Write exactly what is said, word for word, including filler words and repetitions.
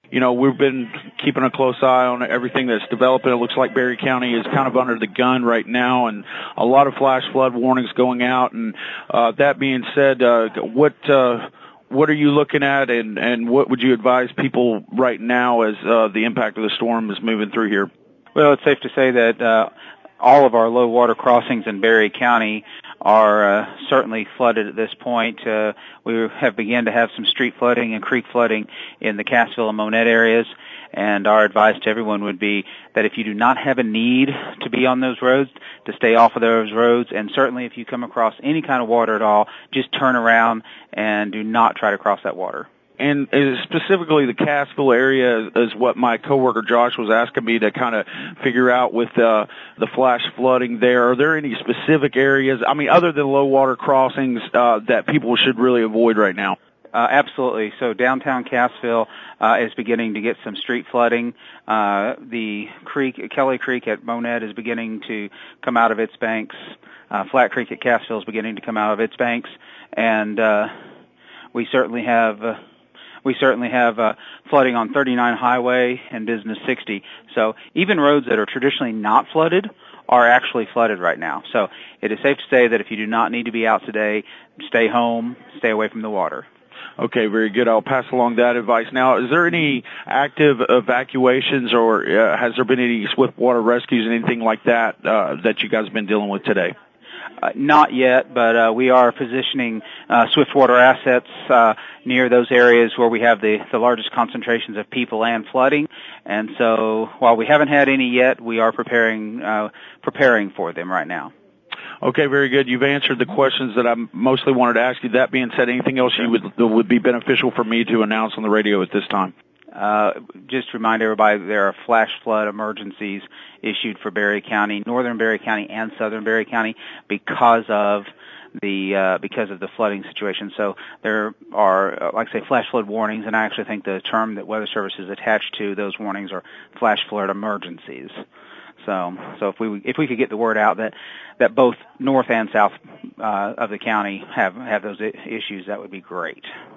You know, we've been keeping a close eye on everything that's developing. It looks like Berry County is kind of under the gun right now, and a lot of flash flood warnings going out. And uh, that being said, uh, what uh, what are you looking at, and, and what would you advise people right now as uh, the impact of the storm is moving through here? Well, it's safe to say that uh, all of our low water crossings in Berry County are uh, certainly flooded at this point. Uh, we have begun to have some street flooding and creek flooding in the Cassville and Monette areas, and our advice to everyone would be that if you do not have a need to be on those roads, to stay off of those roads, and certainly if you come across any kind of water at all, just turn around and do not try to cross that water. And specifically the Cassville area is what my coworker Josh was asking me to kind of figure out with uh, the flash flooding there. Are there any specific areas, I mean, other than low water crossings, uh, that people should really avoid right now? Uh, absolutely. So downtown Cassville uh, is beginning to get some street flooding. Uh, the creek, Kelly Creek at Monette is beginning to come out of its banks. Uh, Flat Creek at Cassville is beginning to come out of its banks. And uh, we certainly have... Uh, We certainly have uh, flooding on thirty-nine Highway and Business sixty. So even roads that are traditionally not flooded are actually flooded right now. So it is safe to say that if you do not need to be out today, stay home, stay away from the water. Okay, very good. I'll pass along that advice. Now, is there any active evacuations, or uh, has there been any swift water rescues and anything like that uh, that you guys have been dealing with today? Uh, not yet, but uh, we are positioning uh, Swiftwater assets uh, near those areas where we have the, the largest concentrations of people and flooding. And so while we haven't had any yet, we are preparing uh, preparing for them right now. Okay, very good. You've answered the questions that I mostly wanted to ask you. That being said, anything else you would that would be beneficial for me to announce on the radio at this time? Uh, just to remind everybody, there are flash flood emergencies issued for Berry County, northern Berry County, and southern Berry County because of the uh, because of the flooding situation. So there are, uh, like I say, flash flood warnings, and I actually think the term that Weather Service is attached to those warnings are flash flood emergencies. So, so if we if we could get the word out that that both north and south uh, of the county have have those issues, that would be great.